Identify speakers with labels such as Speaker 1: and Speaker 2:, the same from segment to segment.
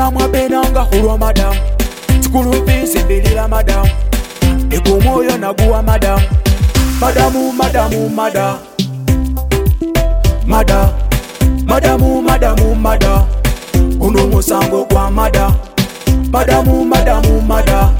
Speaker 1: Madamu abenanga kulwa madamu Sikulu visi mbilila madamu Ego moyo naguwa madamu Madamu madamu mada Mada Madamu madamu mada Uno musango kwa mada Madamu madamu mada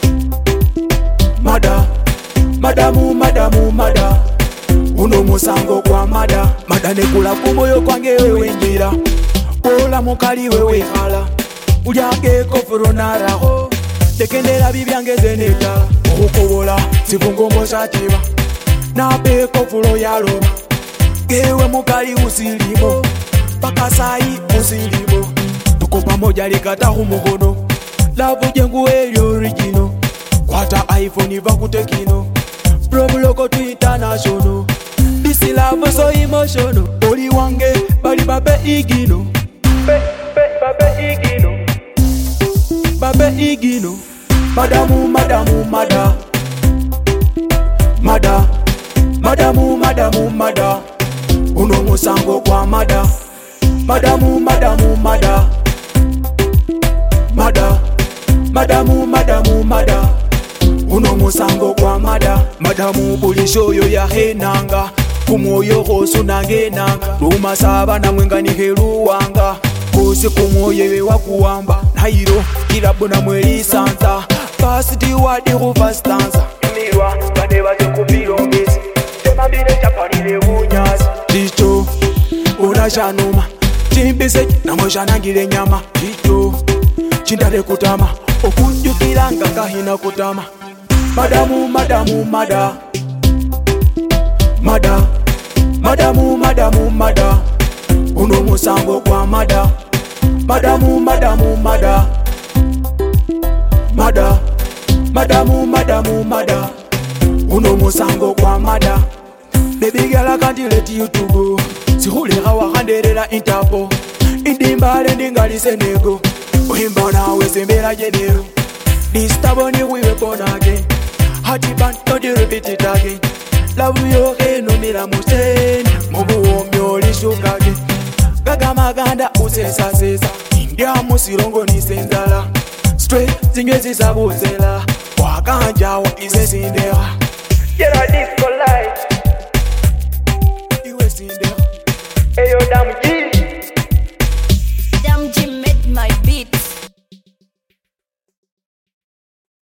Speaker 1: Mada Madamu madamu mada Uno musango kwa mada Mada nekula kumoyo kwange wewe njira Ola mukali wewe hala Ulyage kofuro naraho Tekendera bibyange zenetala Okukobola sivungombo shatiba Nape kofuro yaloba Gewe mukali usilimo Pakasai usilimo Tuko pamoja likata humuhono Lavu jengu elio original Kwata iPhone vakutekino Probloko tu international This love so emotional Oli wange bali babe igino Babe igino Babe igino Madamu madamu mada Mada Madamu madamu mada Uno musango kwa mada Madamu madamu mada Mada Madamu madamu mada Uno musango kwa mada Madamu bulishoyo ya henanga Kumoyo hosu nangenanga Luma saba na mwengani heruwanga Kose kumoyo wewa kuwamba Nairo kilabu na mweli santa Pasiti wadi rufastanza Mirwa kaneva tekupilongezi Temambine chapanile unyazi Chicho unashanuma Chimbise na mwishanangile nyama Chicho chindale kutama Okunjukilanga kahina kutama Madamu madamu mada Mada Madamu madamu mada Uno musango kwa mada Madamu madamu mada Mada Madamu madamu mada Uno musango kwa mada Baby girl I can't let you to go Sihulira wakanderera Interpol Indimbale ndingalise nego Uhimba nawe sembera jenero Distaboni wiwe born again Hati band don't you repeat it again Love you no mira museni Mubu omyo lishukage Gaga maganda usesa sesa India musirongo ni senzala Straight zinywe zisabuzela Wakanja wa ize sindera Yera disco light Iwe sindera Eyo Dam G
Speaker 2: Dam G made my beat